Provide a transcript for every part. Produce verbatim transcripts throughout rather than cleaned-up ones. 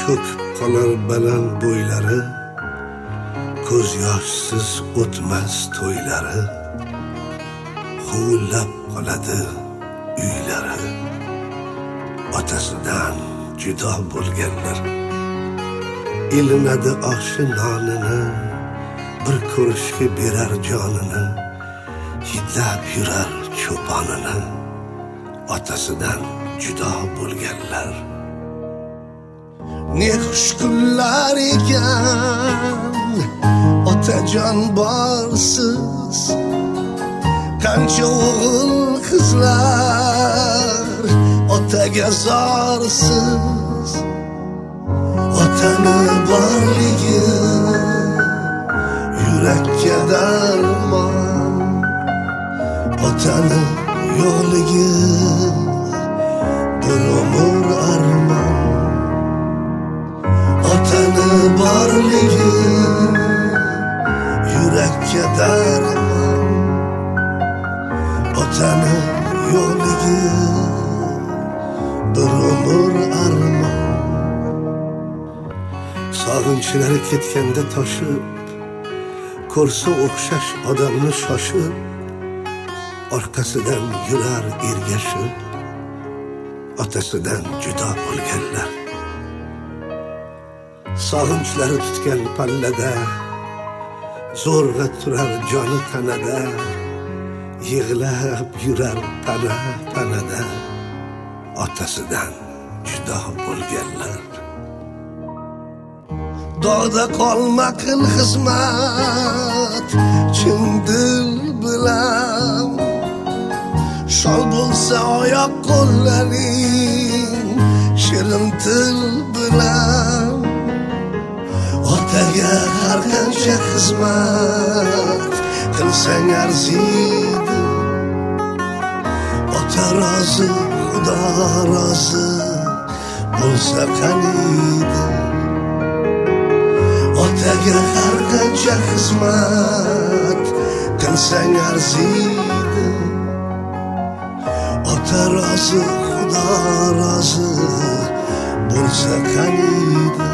cho'kib qolar baland bo'ylari, ko'z yoshsiz o'tmas to'ylari, huvillab qoladi uylari. Otasidan judo bo'lganlar ilinadi oshi nonini, bir ko'rishga berar jonini, hidlab yurar cho'ponini. Otasidan judo bo'lganlar. Ne xush kunlar ekan otajon borsiz, qancha o'g'il qizlar otaga zorsiz. Otani borligi yurakka darmon, otani yo'qligi bir umr armon. Otani borligi yurakka darmon, otani yo'qligi bir umr armon. Sog'inchlari ketganda toshib, ko'rsa o'xshash odamni shoshib, orqasidan yurar ergashib. Otasidan judo bo'lganlar. Sog'inchlari tutgan pallada, zo'rg'a turar joni tanada, yig'lab yurar pana panada. Otasidan judo bo'lganlar. Dog'da qolma qil xizmat chin dil bilan, shol bo'lsa oyoq qo'llaring shirin til bilan. Otaga har qancha xizmat qilsang arziydi, ota rozi xudo rozi bo'lsa qaniydi. Otaga har qancha xizmat qilsang arziydi, ota rozi xudo rozi bo'lsa qaniydi.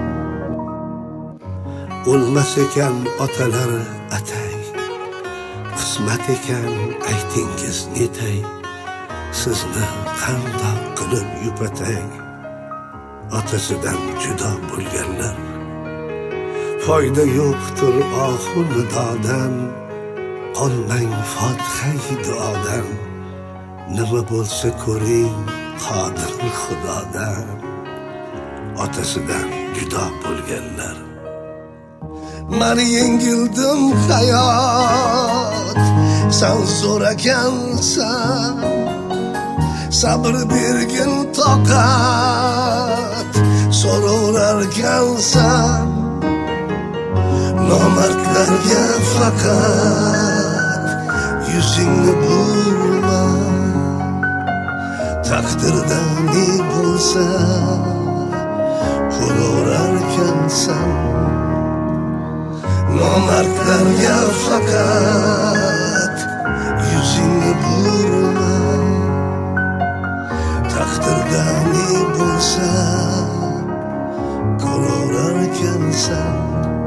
O'lmas ekan otalar atay, qismat ekan aytingiz netay. Sizni qandoq qilib yupatay, otasidan judo bo'lganlar. Foyda yo'qdir ohu nidodan, qolmang fotiha duodan. Nima bo'lsa ko'ring qodir xudodan. Otasidan judo bo'lganlar. Men yengildim hayot, sen zo'r ekansan. Sabr bergin toqat, so'raver ekansan. Nomardlarga faqat yuzingni burma, taqdirda ne bo'lsa ko'raver ekansan. Nomardlarga faqat yuzingni burma, taqdirda ne bo'lsa ko'raver ekansan.